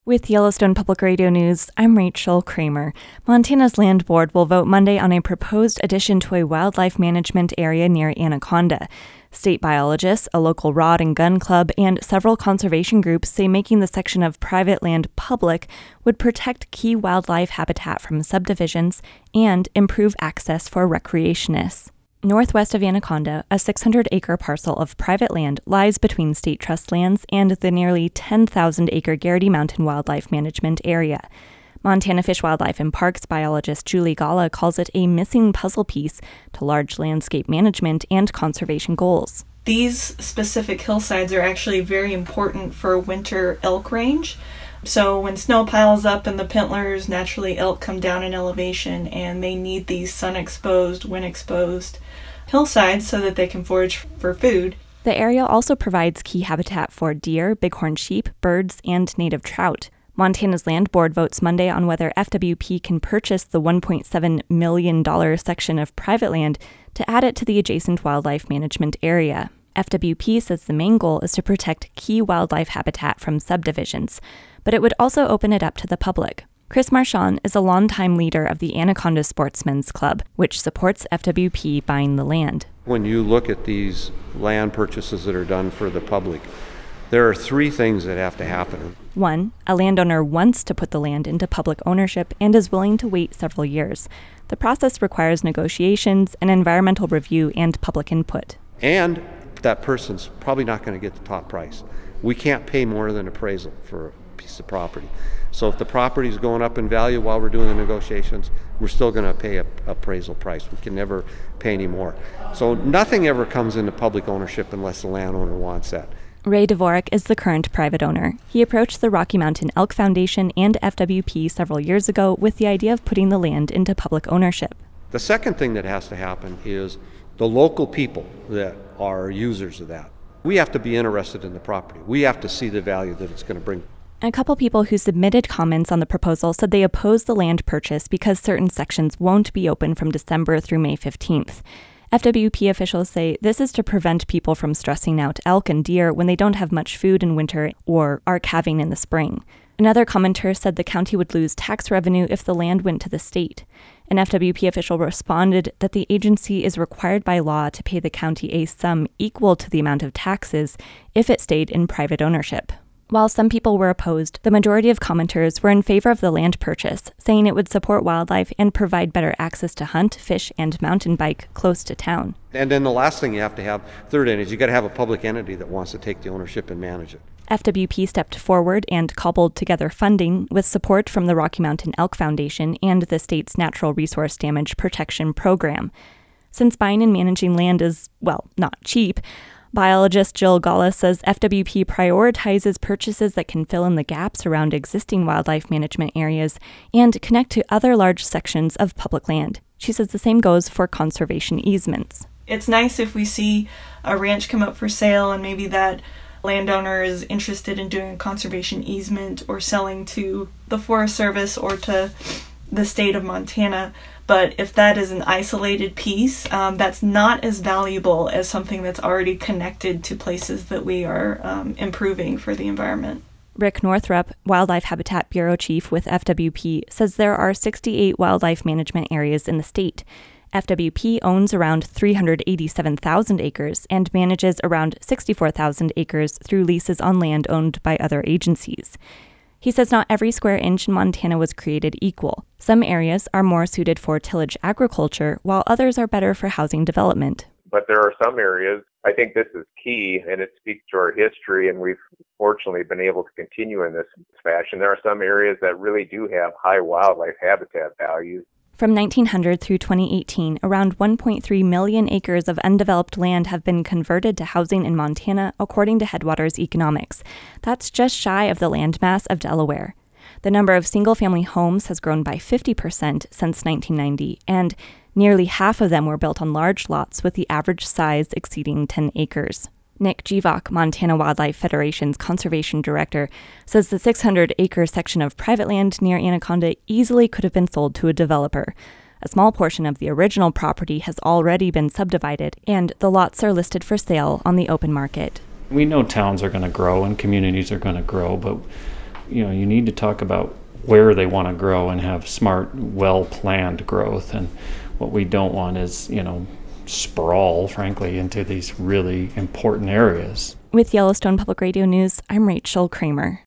With Yellowstone Public Radio News, I'm Rachel Kramer. Montana's Land Board will vote Monday on a proposed addition to a wildlife management area near Anaconda. State biologists, a local rod and gun club, and several conservation groups say making the section of private land public would protect key wildlife habitat from subdivisions and improve access for recreationists. Northwest of Anaconda, a 600-acre parcel of private land lies between state trust lands and the nearly 10,000-acre Garrity Mountain Wildlife Management Area. Montana Fish, Wildlife, and Parks biologist Julie Gala calls it a missing puzzle piece to large landscape management and conservation goals. These specific hillsides are actually very important for winter elk range. So when snow piles up in the Pintlers, naturally elk come down in elevation and they need these sun-exposed, wind-exposed hillsides so that they can forage for food. The area also provides key habitat for deer, bighorn sheep, birds, and native trout. Montana's Land Board votes Monday on whether FWP can purchase the $1.7 million section of private land to add it to the adjacent wildlife management area. FWP says the main goal is to protect key wildlife habitat from subdivisions, but it would also open it up to the public. Chris Marchand is a longtime leader of the Anaconda Sportsmen's Club, which supports FWP buying the land. When you look at these land purchases that are done for the public, there are three things that have to happen. 1, a landowner wants to put the land into public ownership and is willing to wait several years. The process requires negotiations, an environmental review, and public input. And that person's probably not going to get the top price. We can't pay more than appraisal for a piece of property. So if the property is going up in value while we're doing the negotiations, we're still going to pay an appraisal price. We can never pay any more. So nothing ever comes into public ownership unless the landowner wants that. Ray Dvorak is the current private owner. He approached the Rocky Mountain Elk Foundation and FWP several years ago with the idea of putting the land into public ownership. The second thing that has to happen is the local people that are users of that. We have to be interested in the property. We have to see the value that it's going to bring. A couple people who submitted comments on the proposal said they oppose the land purchase because certain sections won't be open from December through May 15th. FWP officials say this is to prevent people from stressing out elk and deer when they don't have much food in winter or are calving in the spring. Another commenter said the county would lose tax revenue if the land went to the state. An FWP official responded that the agency is required by law to pay the county a sum equal to the amount of taxes if it stayed in private ownership. While some people were opposed, the majority of commenters were in favor of the land purchase, saying it would support wildlife and provide better access to hunt, fish, and mountain bike close to town. And then the last thing you have to have, third end, is you got to have a public entity that wants to take the ownership and manage it. FWP stepped forward and cobbled together funding with support from the Rocky Mountain Elk Foundation and the state's Natural Resource Damage Protection Program. Since buying and managing land is, well, not cheap, biologist Jill Gala says FWP prioritizes purchases that can fill in the gaps around existing wildlife management areas and connect to other large sections of public land. She says the same goes for conservation easements. It's nice if we see a ranch come up for sale and maybe that landowner is interested in doing a conservation easement or selling to the Forest Service or to the state of Montana. But if that is an isolated piece, that's not as valuable as something that's already connected to places that we are improving for the environment. Rick Northrup, Wildlife Habitat Bureau Chief with FWP, says there are 68 wildlife management areas in the state. FWP owns around 387,000 acres and manages around 64,000 acres through leases on land owned by other agencies. He says not every square inch in Montana was created equal. Some areas are more suited for tillage agriculture, while others are better for housing development. But there are some areas, I think this is key, and it speaks to our history, and we've fortunately been able to continue in this fashion. There are some areas that really do have high wildlife habitat values. From 1900 through 2018, around 1.3 million acres of undeveloped land have been converted to housing in Montana, according to Headwaters Economics. That's just shy of the landmass of Delaware. The number of single-family homes has grown by 50% since 1990, and nearly half of them were built on large lots with the average size exceeding 10 acres. Nick Jivak, Montana Wildlife Federation's conservation director, says the 600-acre section of private land near Anaconda easily could have been sold to a developer. A small portion of the original property has already been subdivided, and the lots are listed for sale on the open market. We know towns are going to grow and communities are going to grow, but you need to talk about where they want to grow and have smart, well-planned growth. And what we don't want is, sprawl, frankly, into these really important areas. With Yellowstone Public Radio News, I'm Rachel Kramer.